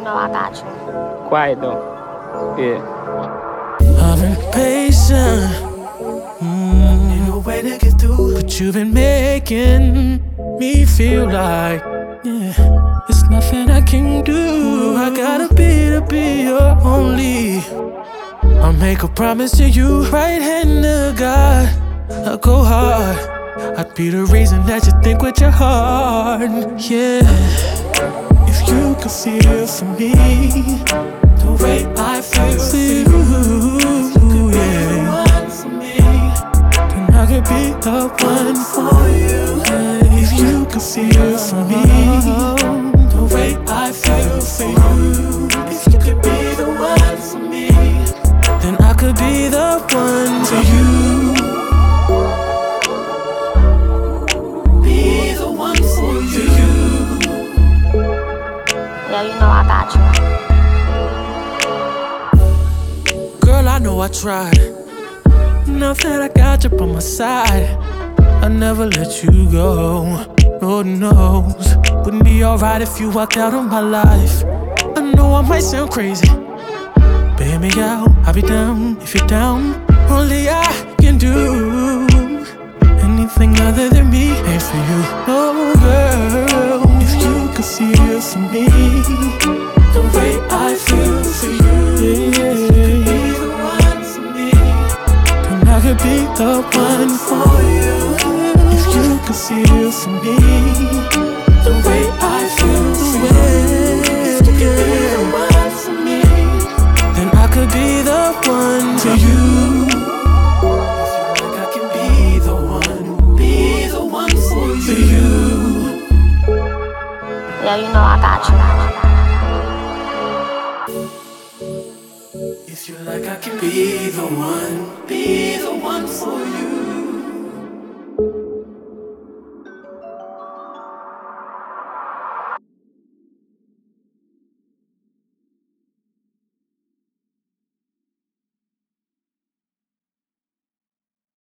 know I got you. Quiet though. Yeah. I'm impatient. Need a way to get through, but you've been making me feel like, yeah, there's nothing I can do. I gotta be your only. I'll make a promise to you, right hand to God. I'll go hard. I'd be the reason that you think with your heart. Yeah, if you could feel for me the way I feel for you, yeah, then I could be the one for you. Yeah, if you could feel for me the way I feel for you, if you could be the one for me, then I could be the one for you. Be the one for you. Yeah, you know I got you. Girl, I know I tried. Now that I got you by my side, I'll never let you go. Lord knows, wouldn't be alright if you walked out of my life. I know I might sound crazy, but hear me out, I'll be down if you're down. Only I can do anything other than me ain't for you. No, girl, if you could feel for me the way I feel for you, yeah, I could be the one for you. If you could feel for me the way I feel for you, if you could be the one for me, then I could be the one for you. I feel like I can be the one for you. Yeah, you know I got you. If you like, I can be the one for you.